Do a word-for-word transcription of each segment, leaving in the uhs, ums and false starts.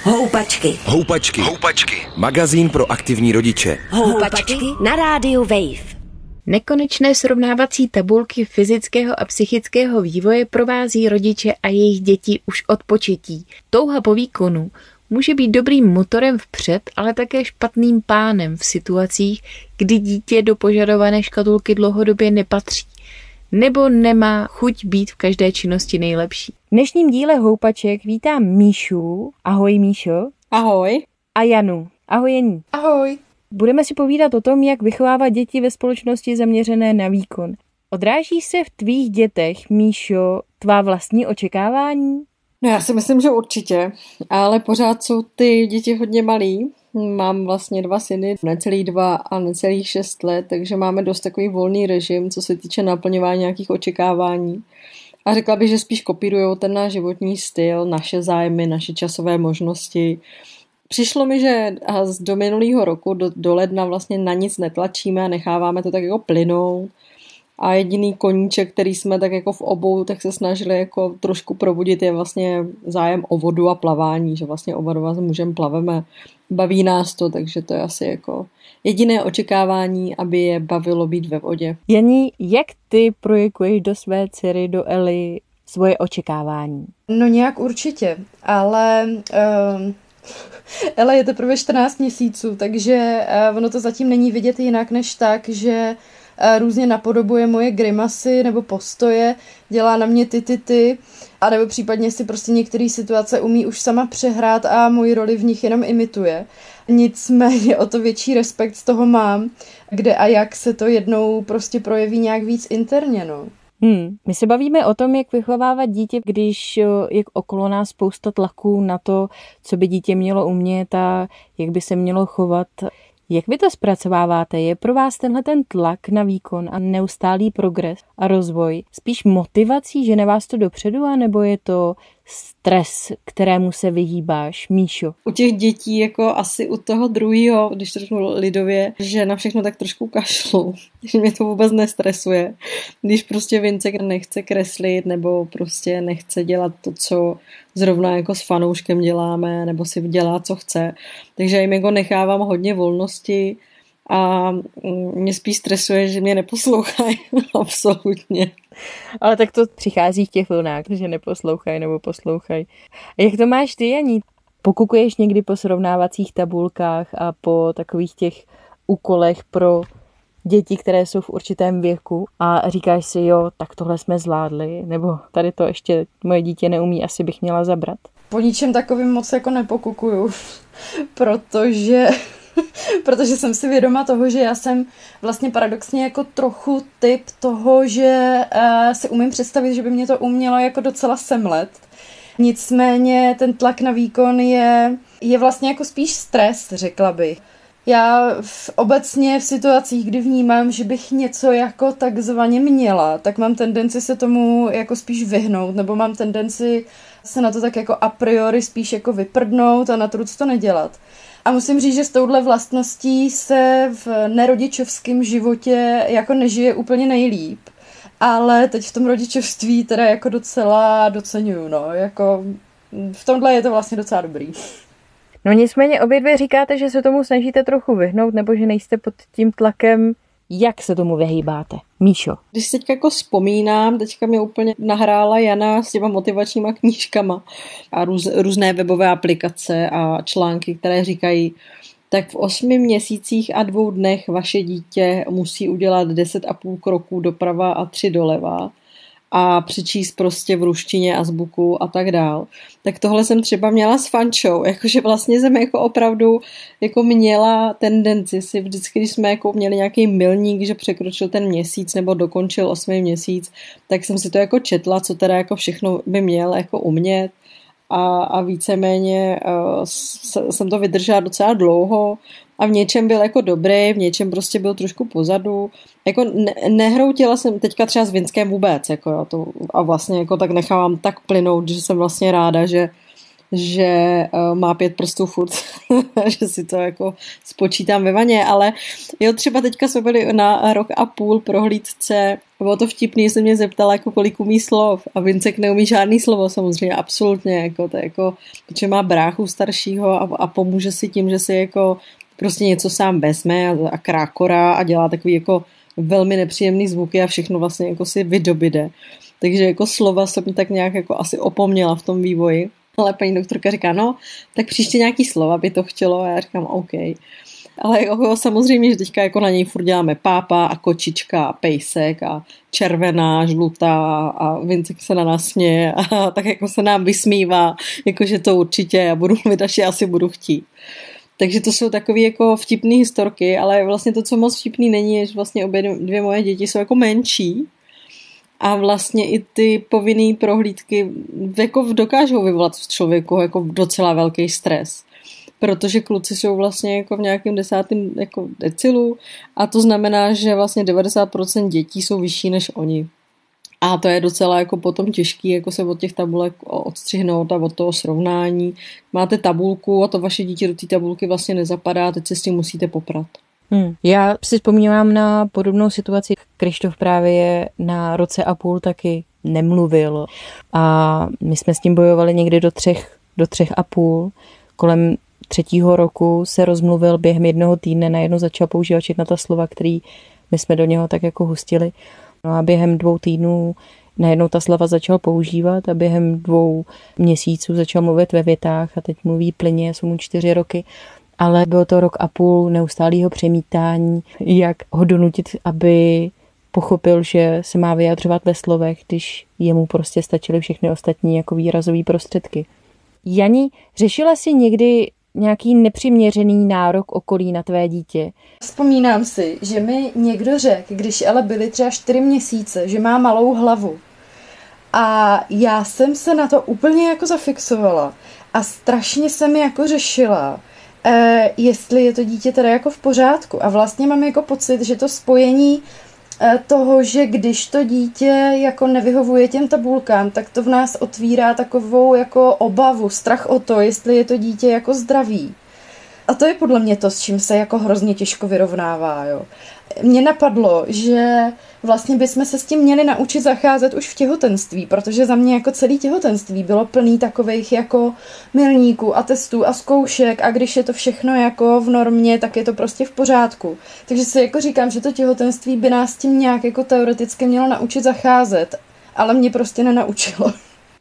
Houpačky. Houpačky. Houpačky. Magazín pro aktivní rodiče. Houpačky na rádiu Wave. Nekonečné srovnávací tabulky fyzického a psychického vývoje provází rodiče a jejich děti už od početí. Touha po výkonu může být dobrým motorem vpřed, ale také špatným pánem v situacích, kdy dítě do požadované škatulky dlouhodobě nepatří nebo nemá chuť být v každé činnosti nejlepší. V dnešním díle Houpaček vítám Míšu. Ahoj Míšo. Ahoj. A Janu. Ahoj Jení. Ahoj. Budeme si povídat o tom, jak vychovávat děti ve společnosti zaměřené na výkon. Odráží se v tvých dětech, Míšo, tvá vlastní očekávání? No já si myslím, že určitě, ale pořád jsou ty děti hodně malí. Mám vlastně dva syny, necelých dva a necelých šest let, takže máme dost takový volný režim, co se týče naplňování nějakých očekávání. A řekla bych, že spíš kopírujou ten náš životní styl, naše zájmy, naše časové možnosti. Přišlo mi, že do minulého roku, do, do ledna vlastně na nic netlačíme a necháváme to tak jako plynout. A jediný koníček, který jsme tak jako v obou, tak se snažili jako trošku probudit, je vlastně zájem o vodu a plavání, že vlastně oba dva s mužem plaveme, baví nás to, takže to je asi jako jediné očekávání, aby je bavilo být ve vodě. Janí, jak ty projekuješ do své dcery, do Eli, svoje očekávání? No nějak určitě, ale um, Ela je teprve čtrnáct měsíců, takže uh, ono to zatím není vidět jinak než tak, že různě napodobuje moje grimasy nebo postoje, dělá na mě ty, ty, ty, a nebo případně si prostě některé situace umí už sama přehrát a moji roli v nich jenom imituje. Nicméně o to větší respekt z toho mám, kde a jak se to jednou prostě projeví nějak víc interně, no. Hmm. My se bavíme o tom, jak vychovávat dítě, když je okolo nás spousta tlaků na to, co by dítě mělo umět a jak by se mělo chovat. Jak vy to zpracováváte? Je pro vás tenhle ten tlak na výkon a neustálý progres a rozvoj spíš motivací, že vás to dopředu, anebo je to stres, kterému se vyhýbáš, Míšo? U těch dětí, jako asi u toho druhého, když to řeknu lidově, že na všechno tak trošku kašlu, že mě to vůbec nestresuje. Když prostě Vincek nechce kreslit nebo prostě nechce dělat to, co zrovna jako s fanouškem děláme, nebo si dělá, co chce. Takže jim jako nechávám hodně volnosti a mě spíš stresuje, že mě neposlouchají absolutně. Ale tak to přichází v těch vlnách, že neposlouchají nebo poslouchají. A jak to máš ty, Janí? Pokukuješ někdy po srovnávacích tabulkách a po takových těch úkolech pro děti, které jsou v určitém věku a říkáš si, jo, tak tohle jsme zvládli, nebo tady to ještě moje dítě neumí, asi bych měla zabrat? Po ničem takovým moc jako nepokukuju, protože... protože jsem si vědoma toho, že já jsem vlastně paradoxně jako trochu typ toho, že uh, si umím představit, že by mě to umělo jako docela semlet. Nicméně ten tlak na výkon je, je vlastně jako spíš stres, řekla bych. Já v, obecně v situacích, kdy vnímám, že bych něco jako takzvaně měla, tak mám tendenci se tomu jako spíš vyhnout, nebo mám tendenci se na to tak jako a priori spíš jako vyprdnout a natruc to nedělat. A musím říct, že s touhle vlastností se v nerodičovském životě jako nežije úplně nejlíp. Ale teď v tom rodičovství teda jako docela doceňuju, no, jako v tomhle je to vlastně docela dobrý. No nicméně obě dvě říkáte, že se tomu snažíte trochu vyhnout, nebo že nejste pod tím tlakem. Jak se tomu vyhýbáte? Míšo? Když teď jako vzpomínám, teďka mě úplně nahrála Jana s těma motivačníma knížkama a růz, různé webové aplikace a články, které říkají, tak v osmi měsících a dvou dnech vaše dítě musí udělat deset a půl kroků doprava a tři doleva a přečíst prostě v ruštině azbuku a tak dál. Tak tohle jsem třeba měla s Fančou, jakože vlastně jsem jako opravdu jako měla tendenci si vždycky, když jsme jako měli nějaký milník, že překročil ten měsíc nebo dokončil osmý měsíc, tak jsem si to jako četla, co teda jako všechno by měl jako umět a, a víceméně uh, jsem to vydržela docela dlouho a v něčem byl jako dobrý, v něčem prostě byl trošku pozadu. Jako ne, nehroutila jsem teďka třeba s Vinskem vůbec, jako jo, to, a vlastně jako tak nechávám tak plynout, že jsem vlastně ráda, že že uh, má pět prstů furt, že si to jako spočítám ve vaně, ale jo, třeba teďka jsme byli na rok a půl prohlídce, bylo to vtipný, jsem mě zeptala, jako kolik umí slov a Vincek neumí žádný slovo samozřejmě, absolutně, jako to jako, protože má bráchu staršího a, a pomůže si tím, že si jako prostě něco sám vezme a, a krákora a dělá takový jako velmi nepříjemný zvuky a všechno vlastně jako si vydobide. Takže jako slova jsem tak nějak jako asi opomněla v tom vývoji. Ale paní doktorka říká, no, tak příště nějaký slova by to chtělo a já říkám, OK. Ale jako, samozřejmě, že teďka jako na něj furt děláme pápa a kočička a pejsek a červená, žlutá a Vincek se na nás směje a tak jako se nám vysmívá, jakože to určitě já budu mluvit, až já asi budu chtít. Takže to jsou takové jako vtipné historky, ale vlastně to, co moc vtipný není, je, že vlastně obě dvě moje děti jsou jako menší a vlastně i ty povinné prohlídky jako dokážou vyvolat v člověku jako docela velký stres. Protože kluci jsou vlastně jako v nějakém desátém jako decilu a to znamená, že vlastně devadesát procent dětí jsou vyšší než oni. A to je docela jako potom těžký, jako se od těch tabulek odstřihnout a od toho srovnání. Máte tabulku a to vaše dítě do té tabulky vlastně nezapadá, teď se s tím musíte poprat. Hmm. Já si vzpomínám na podobnou situaci. Krištof právě na roce a půl taky nemluvil a my jsme s tím bojovali někdy do třech, do třech a půl. Kolem třetího roku se rozmluvil, během jednoho týdne najednou začal používat všechna ta slova, který my jsme do něho tak jako hustili. No a během dvou týdnů najednou ta slova začal používat a během dvou měsíců začal mluvit ve větách a teď mluví plynně, jsou mu čtyři roky. Ale bylo to rok a půl neustálého přemítání, jak ho donutit, aby pochopil, že se má vyjadřovat ve slovech, když jemu prostě stačily všechny ostatní jako výrazové prostředky. Jani, řešila jsi někdy nějaký nepřiměřený nárok okolí na tvé dítě? Vzpomínám si, že mi někdo řekl, když ale byly třeba čtyři měsíce, že má malou hlavu. A já jsem se na to úplně jako zafixovala a strašně jsem jako řešila, eh, jestli je to dítě teda jako v pořádku. A vlastně mám jako pocit, že to spojení eh, toho, že když to dítě jako nevyhovuje těm tabulkám, tak to v nás otvírá takovou jako obavu, strach o to, jestli je to dítě jako zdravý. A to je podle mě to, s čím se jako hrozně těžko vyrovnává, jo. Mně napadlo, že vlastně bychom se s tím měli naučit zacházet už v těhotenství, protože za mě jako celé těhotenství bylo plný takových jako milníků a testů a zkoušek a když je to všechno jako v normě, tak je to prostě v pořádku. Takže si jako říkám, že to těhotenství by nás tím nějak jako teoreticky mělo naučit zacházet, ale mě prostě nenaučilo.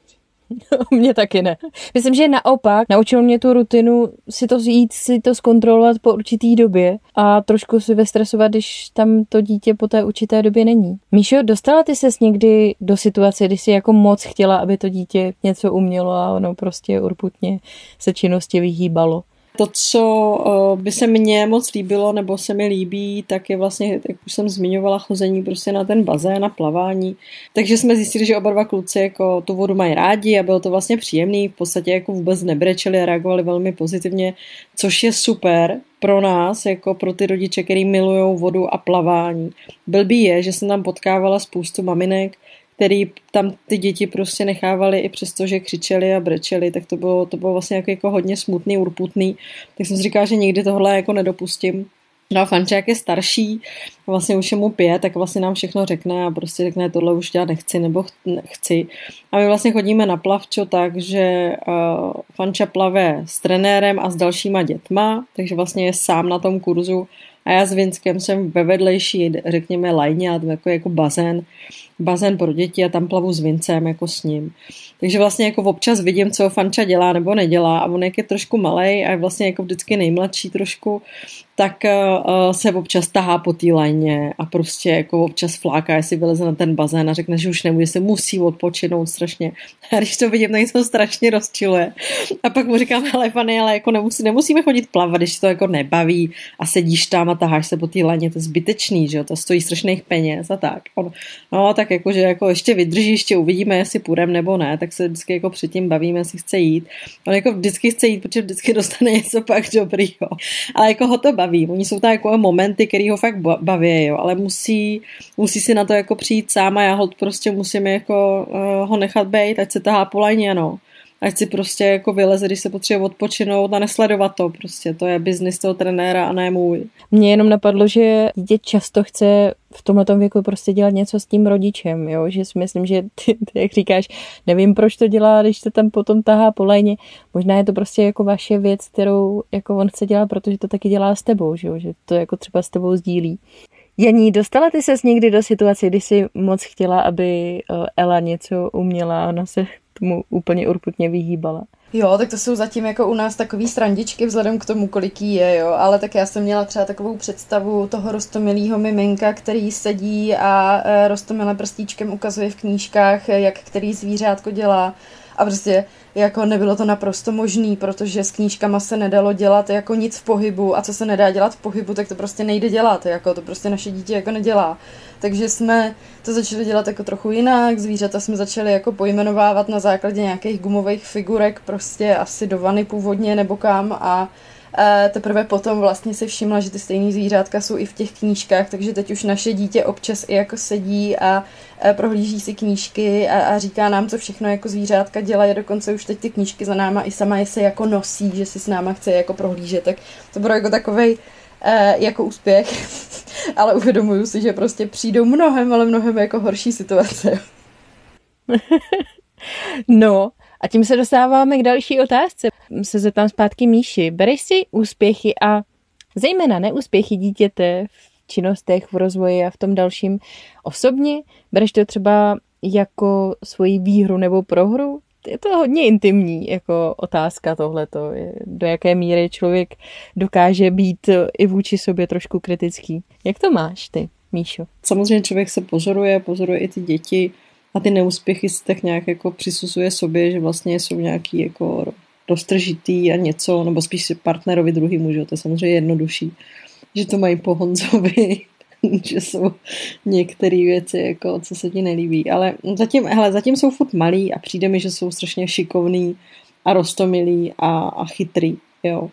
Mě taky ne. Myslím, že naopak naučil mě tu rutinu si to jít, si to zkontrolovat po určitý době a trošku si vystresovat, když tam to dítě po té určité době není. Míšo, dostala ty ses někdy do situace, kdy jsi jako moc chtěla, aby to dítě něco umělo a ono prostě urputně se činnosti vyhýbalo? To, co by se mně moc líbilo, nebo se mi líbí, tak je vlastně, jak už jsem zmiňovala, chození prostě na ten bazén, na plavání. Takže jsme zjistili, že oba dva kluci jako tu vodu mají rádi a bylo to vlastně příjemný. V podstatě jako vůbec nebrečeli a reagovali velmi pozitivně, což je super pro nás, jako pro ty rodiče, který milujou vodu a plavání. Blbý je, že jsem tam potkávala spoustu maminek, který tam ty děti prostě nechávali i přesto, že křičeli a brečeli, tak to bylo, to bylo vlastně jako, jako hodně smutný, urputný. Tak jsem si říkala, že nikdy tohle jako nedopustím. No a Fanča, jak je starší, vlastně už je mu pět, tak vlastně nám všechno řekne a prostě řekne, tohle už dělat nechci nebo chci. A my vlastně chodíme na plavčo tak, že uh, Fanča plave s trenérem a s dalšíma dětma, takže vlastně je sám na tom kurzu a já s Vinskem jsem ve vedlejší, řekněme, lajně, jako, jako bazén, bazén pro děti a tam plavu s Vincem jako s ním. Takže vlastně jako občas vidím, co Fanča dělá nebo nedělá a on jak je trošku malej a je vlastně jako vždycky nejmladší trošku, tak uh, se občas tahá po té lajně a prostě jako občas fláká, jestli vyleze na ten bazén a řekne, že už nemůže, se musí odpočinout strašně. A když to vidím, tak to strašně rozčiluje. A pak mu říkám, hele Fanny, ale jako nemusí, nemusíme chodit plavat, když to jako nebaví a sedíš tam a taháš se po té lajně, to je zbytečný, že jo, to stojí strašných peněz a tak. On, no tak jako, že jako ještě vydrží, ještě uvidíme, jestli půjdem nebo ne, tak se vždycky jako předtím bavíme, jestli chce jít. On jako vždycky chce jít, protože vždycky dostane něco pak dobrýho. Ale jako ho to baví. Oni jsou tam jako momenty, který ho fakt baví, jo, ale musí, musí si na to jako přijít sám a já ho prostě musím jako uh, ho nechat bejt, ať se tahá po lajně, no. ať si prostě jako vyleze, když se potřebuje odpočinout a nesledovat to prostě. To je biznis toho trenéra a ne můj. Mně jenom napadlo, že dítě často chce v tomhletom věku prostě dělat něco s tím rodičem, jo? Že si myslím, že ty, ty, jak říkáš, nevím, proč to dělá, když se tam potom tahá po lajně. Možná je to prostě jako vaše věc, kterou jako on chce dělat, protože to taky dělá s tebou, že, jo? Že to jako třeba s tebou sdílí. Janí, dostala ty ses někdy do situace, kdy jsi moc chtěla, aby Ela něco uměla a ona se tomu úplně urputně vyhýbala? Jo, tak to jsou zatím jako u nás takový srandičky vzhledem k tomu, kolik jí je, jo, ale tak já jsem měla třeba takovou představu toho roztomilého miminka, který sedí a roztomile prstíčkem ukazuje v knížkách, jak který zvířátko dělá a prostě jako nebylo to naprosto možný, protože s knížkama se nedalo dělat jako nic v pohybu a co se nedá dělat v pohybu, tak to prostě nejde dělat, jako to prostě naše dítě jako nedělá. Takže jsme to začali dělat jako trochu jinak, zvířata jsme začali jako pojmenovávat na základě nějakých gumových figurek, prostě asi do vany původně nebo kam a e, teprve potom vlastně si všimla, že ty stejný zvířátka jsou i v těch knížkách, takže teď už naše dítě občas i jako sedí a e, prohlíží si knížky a, a říká nám, co všechno jako zvířátka dělají, dokonce už teď ty knížky za náma i sama je se jako nosí, že si s náma chce jako prohlížet, tak to bylo jako takovej e, jako úspěch, ale uvědomuju si, že prostě přijdou mnohem, ale mnohem jako horší situace. No, a tím se dostáváme k další otázce. Se zeptám zpátky Míši. Bereš si úspěchy a zejména neúspěchy dítěte v činnostech, v rozvoji a v tom dalším osobně? Bereš to třeba jako svoji výhru nebo prohru? Je to hodně intimní jako otázka tohleto. Do jaké míry člověk dokáže být i vůči sobě trošku kritický. Jak to máš ty, Míšo? Samozřejmě člověk se pozoruje, pozoruje i ty děti a ty neúspěchy si tak nějak jako přisuzuje sobě, že vlastně jsou nějaký jako roztržitý a něco, nebo spíš si partnerovi druhý muži, to je samozřejmě jednodušší, že to mají po Honzovi, že jsou některé věci, jako, co se ti nelíbí. Ale zatím, hele, zatím jsou furt malí a přijde mi, že jsou strašně šikovní a roztomilí a, a chytrý, jo.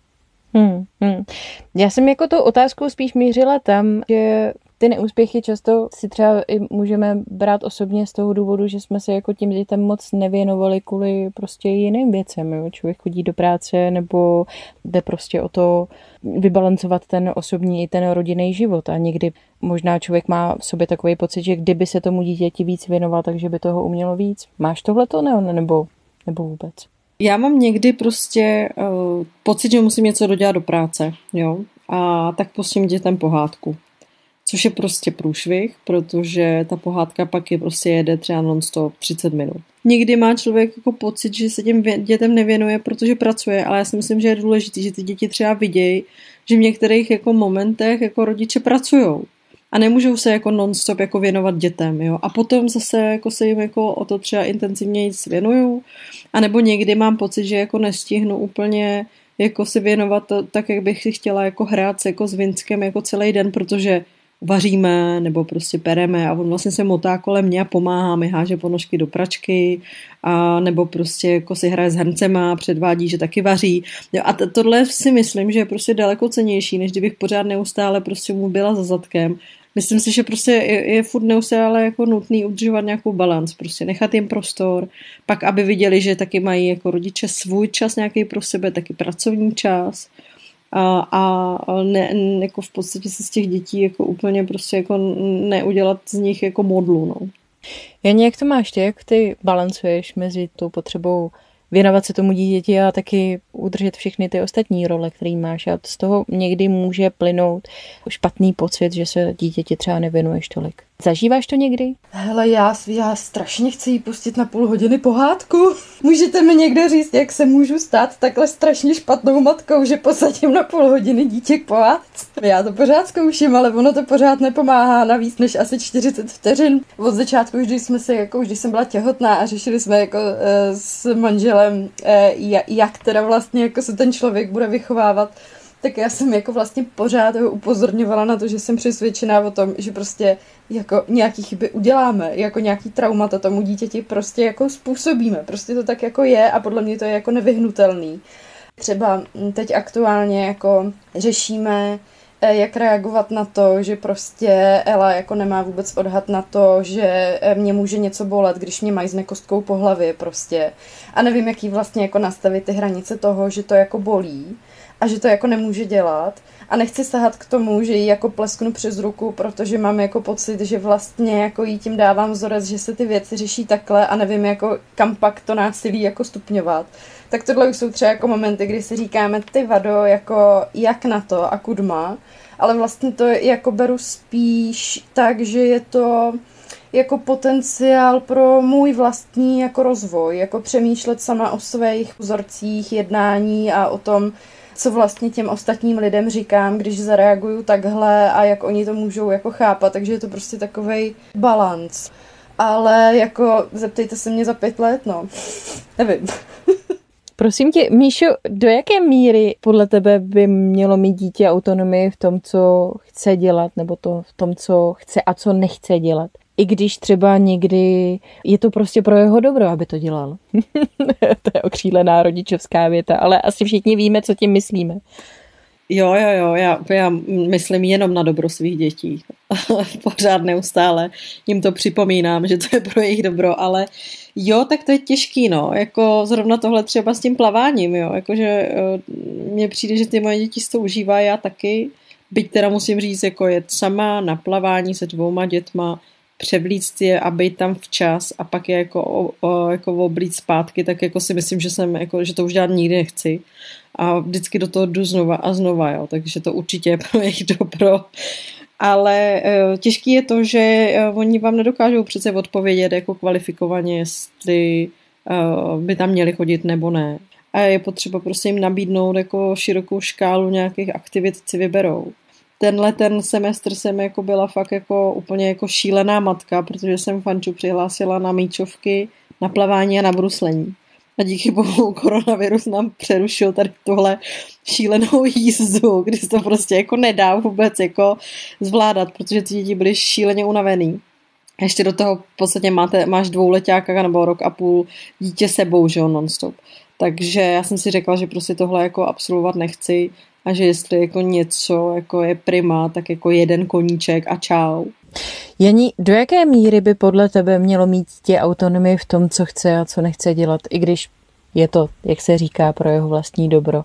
Hmm, hmm. Já jsem jako tou otázkou spíš mířila tam, že ty neúspěchy často si třeba i můžeme brát osobně z toho důvodu, že jsme se jako tím dětem moc nevěnovali kvůli prostě jiným věcem. Jo? Člověk chodí do práce nebo jde prostě o to vybalancovat ten osobní i ten rodinný život a někdy možná člověk má v sobě takový pocit, že kdyby se tomu dítěti víc věnoval, takže by toho umělo víc. Máš tohleto ne, nebo, nebo vůbec? Já mám někdy prostě uh, pocit, že musím něco dodělat do práce, jo, a tak pustím dětem pohádku. Což je prostě průšvih, protože ta pohádka pak je prostě jede třeba non-stop třicet minut. Někdy má člověk jako pocit, že se těm dětem nevěnuje, protože pracuje, ale já si myslím, že je důležité, že ty děti třeba vidějí, že v některých jako momentech jako rodiče pracujou a nemůžou se jako non-stop jako věnovat dětem, jo. A potom zase jako se jim jako o to třeba intenzivně věnuju, anebo někdy mám pocit, že jako nestihnu úplně jako se věnovat tak, jak bych si chtěla jako hrát se jako s Vinskem jako celý den, protože vaříme nebo prostě pereme a on vlastně se motá kolem mě a pomáhá mi, háže ponožky do pračky a nebo prostě jako si hraje s hrncema a předvádí, že taky vaří. A t- tohle si myslím, že je prostě daleko cennější, než kdybych pořád neustále prostě mu byla za zadkem. Myslím si, že prostě je, je furt neustále jako nutný udržovat nějakou balans, prostě nechat jim prostor, pak aby viděli, že taky mají jako rodiče svůj čas nějaký pro sebe, taky pracovní čas. A, a ne, ne, jako v podstatě se z těch dětí jako úplně prostě jako neudělat z nich jako modlu, no. Janě, jak to máš ty, jak ty balancuješ mezi tou potřebou věnovat se tomu dítěti a taky udržet všechny ty ostatní role, které máš a z toho někdy může plynout špatný pocit, že se dítěti třeba nevěnuješ tolik. Zažíváš to někdy? Hele, já, já strašně chci jí pustit na půl hodiny pohádku. Můžete mi někdo říct, jak se můžu stát takhle strašně špatnou matkou, že posadím na půl hodiny dítě k pohádce? Já to pořád zkouším, ale ono to pořád nepomáhá na víc než asi čtyřicet vteřin. Od začátku, když jsme se, jako už když jsem byla těhotná a řešili jsme jako e, s manželem, e, jak teda vlastně jako se ten člověk bude vychovávat, tak já jsem jako vlastně pořád ho upozorňovala na to, že jsem přesvědčená o tom, že prostě jako nějaký chyby uděláme, jako nějaký traumata tomu dítěti prostě jako způsobíme. Prostě to tak jako je a podle mě to je jako nevyhnutelný. Třeba teď aktuálně jako řešíme jak reagovat na to, že prostě Ela jako nemá vůbec odhad na to, že mě může něco bolet, když mě mají s nekostkou po hlavě prostě. A nevím, jaký vlastně jako nastavit ty hranice toho, že to jako bolí a že to jako nemůže dělat. A nechci sahat k tomu, že jí jako plesknu přes ruku, protože mám jako pocit, že vlastně jako jí tím dávám vzorec, že se ty věci řeší takhle a nevím jako kam pak to násilí jako stupňovat. Tak tohle už jsou třeba jako momenty, kdy si říkáme ty vado, jako jak na to a kudma, ale vlastně to jako beru spíš tak, že je to jako potenciál pro můj vlastní jako rozvoj, jako přemýšlet sama o svých vzorcích, jednání a o tom, co vlastně těm ostatním lidem říkám, když zareaguju takhle a jak oni to můžou jako chápat, takže je to prostě takovej balanc. Ale jako zeptejte se mě za pět let, no. Nevím. Prosím tě, Míšo, do jaké míry podle tebe by mělo mít dítě autonomii v tom, co chce dělat, nebo to v tom, co chce a co nechce dělat? I když třeba někdy je to prostě pro jeho dobro, aby to dělal. To je okřílená rodičovská věta, ale asi všichni víme, co tím myslíme. Jo, jo, jo, já, já myslím jenom na dobro svých dětí. Pořád neustále jim to připomínám, že to je pro jejich dobro, ale jo, tak to je těžký, no, jako zrovna tohle třeba s tím plaváním, jo, jakože mně přijde, že ty moje děti si to užívají, já taky, byť teda musím říct, jako jet sama na plavání se dvouma dětma, převlíct je a být tam včas a pak je jako, o, o, jako oblít zpátky, tak jako si myslím, že jsem, jako, že to už dělat nikdy nechci. A vždycky do toho jdu znova a znova, jo, takže to určitě je pro jejich dobro. Ale e, těžký je to, že e, oni vám nedokážou přece odpovědět jako kvalifikovaně, jestli e, by tam měli chodit nebo ne. A je potřeba prostě jim nabídnout jako širokou škálu nějakých aktivit, si vyberou. Tenhle ten semestr jsem jako byla fakt jako úplně jako šílená matka, protože jsem Fanču přihlásila na míčovky, na plavání a na bruslení. A díky bohu koronavirus nám přerušil tady tohle šílenou jízdu, kdy se to prostě jako nedá vůbec jako zvládat, protože ty děti byly šíleně unavený. A ještě do toho v podstatě máte, máš dvouletáka nebo rok a půl dítě sebou, že jo, non-stop. Takže já jsem si řekla, že prostě tohle jako absolvovat nechci a že jestli jako něco jako je prima, tak jako jeden koníček a čau. Jani, do jaké míry by podle tebe mělo mít dítě autonomii v tom, co chce a co nechce dělat, i když je to, jak se říká, pro jeho vlastní dobro?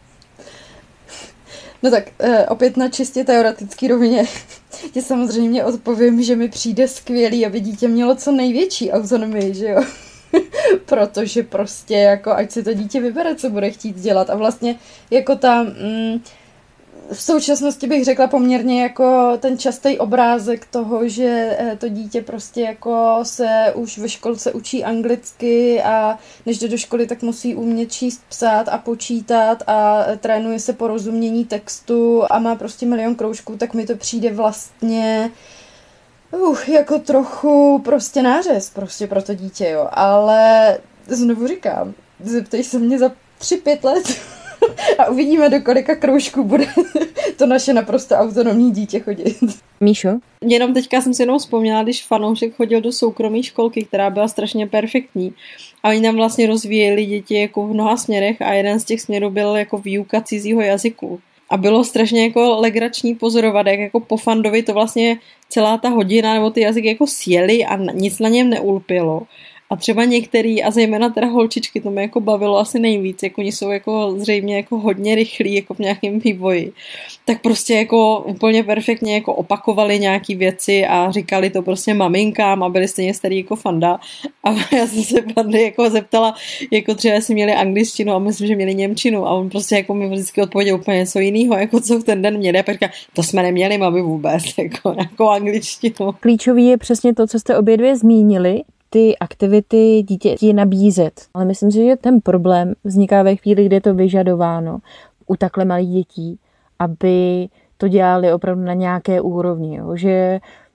No tak eh, opět na čistě teoretický rovině ti samozřejmě odpovím, že mi přijde skvělý, aby dítě mělo co největší autonomii, že jo? Protože prostě jako ať si to dítě vybere, co bude chtít dělat a vlastně jako ta... Mm, v současnosti bych řekla poměrně jako ten častý obrázek toho, že to dítě prostě jako se už ve školce učí anglicky a než jde do školy, tak musí umět číst, psát a počítat a trénuje se porozumění textu a má prostě milion kroužků, tak mi to přijde vlastně uh, jako trochu prostě nářez prostě pro to dítě, jo. Ale znovu říkám, zeptej se mě za tři, pět let a uvidíme, do kolika kroužků bude to naše naprosto autonomní dítě chodit. Míšo? Jenom teďka jsem si jenom vzpomněla, když fanoušek chodil do soukromé školky, která byla strašně perfektní. A oni tam vlastně rozvíjeli děti jako v mnoha směrech a jeden z těch směrů byl jako výuka cizího jazyku. A bylo strašně jako legrační pozorovat, jak jako po fandovi to vlastně celá ta hodina nebo ty jazyky jako sjeli a nic na něm neulpělo. A třeba některý, a zejména teda holčičky, to mě jako bavilo asi nejvíc, jako oni jsou jako zřejmě jako hodně rychlí jako v nějakém vývoji. Tak prostě jako úplně perfektně jako opakovali nějaký věci a říkali to prostě maminkám a byli stejně starý jako Fanda. A já jsem se Fandy jako zeptala, jako třeba jestli měli angličtinu a myslím, že měli němčinu a on prostě jako mi vždycky odpověděl úplně něco jiného, jako co v ten den měli. A pak říká, to jsme neměli, mami, vůbec, jako, jako angličtinu. Klíčový je přesně to, co jste obě dvě zmínili, ty aktivity dítěti nabízet. Ale myslím si, že ten problém vzniká ve chvíli, kdy je to vyžadováno u takhle malých dětí, aby to dělali opravdu na nějaké úrovni. Jo? Že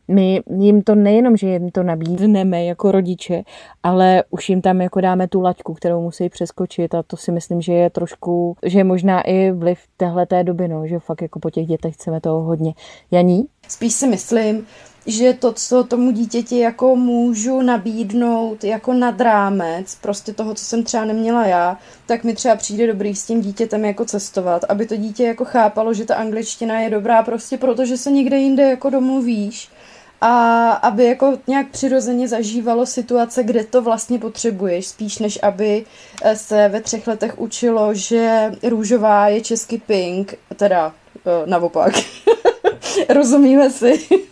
my jim to nejenom, že jim to nabídneme jako rodiče, ale už jim tam jako dáme tu laťku, kterou musí přeskočit a to si myslím, že je trošku, že je možná i vliv téhleté doby, no, že fakt jako po těch dětech chceme toho hodně. Janí? Spíš si myslím, že to, co tomu dítěti jako můžu nabídnout jako nad rámec prostě toho, co jsem třeba neměla já, tak mi třeba přijde dobrý s tím dítětem jako cestovat, aby to dítě jako chápalo, že ta angličtina je dobrá prostě proto, že se někde jinde jako domluvíš a aby jako nějak přirozeně zažívalo situace, kde to vlastně potřebuješ, spíš než aby se ve třech letech učilo, že růžová je česky pink, teda naopak. Rozumíme si.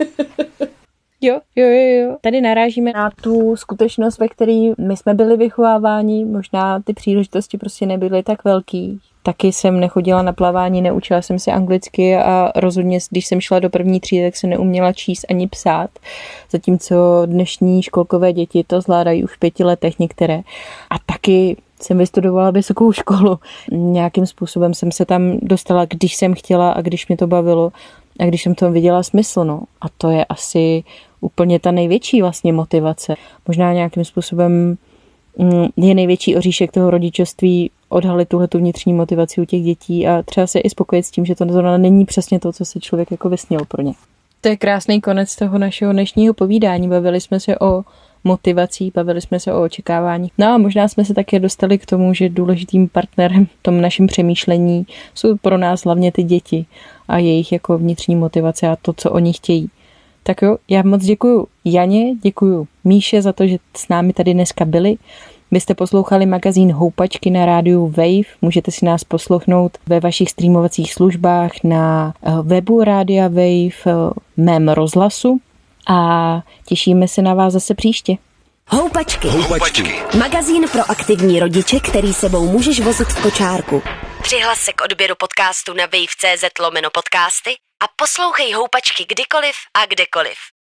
Jo, jo, jo, jo. Tady narážíme na tu skutečnost, ve které my jsme byli vychováváni, možná ty příležitosti prostě nebyly tak velký. Taky jsem nechodila na plavání, neučila jsem si anglicky a rozhodně, když jsem šla do první třídy, tak jsem neuměla číst ani psát. Zatímco dnešní školkové děti to zvládají už v pěti letech některé. A taky jsem vystudovala vysokou školu. Nějakým způsobem jsem se tam dostala, když jsem chtěla a když mě to bavilo a když jsem tomu viděla smysl. No. A to je asi úplně ta největší vlastně motivace. Možná nějakým způsobem je největší oříšek toho rodičovství odhalit tuhletu vnitřní motivaci u těch dětí a třeba se i spokojit s tím, že to není přesně to, co si člověk jako vysnil pro ně. To je krásný konec toho našeho dnešního povídání. Bavili jsme se o motivací, bavili jsme se o očekávání. No a možná jsme se také dostali k tomu, že důležitým partnerem v tom našem přemýšlení jsou pro nás hlavně ty děti a jejich jako vnitřní motivace a to, co oni chtějí. Tak jo, já moc děkuju Janě, děkuju Míše za to, že s námi tady dneska byli. Vy jste poslouchali magazín Houpačky na rádiu Wave. Můžete si nás poslouchnout ve vašich streamovacích službách na webu Rádia Wave, mém rozhlasu a těšíme se na vás zase příště. Houpačky. Houpačky. Magazín pro aktivní rodiče, který sebou můžeš vozit v kočárku. Přihlas se k odběru podcastu na wave tečka cz lomeno podcasty a poslouchej Houpačky kdykoliv a kdekoliv.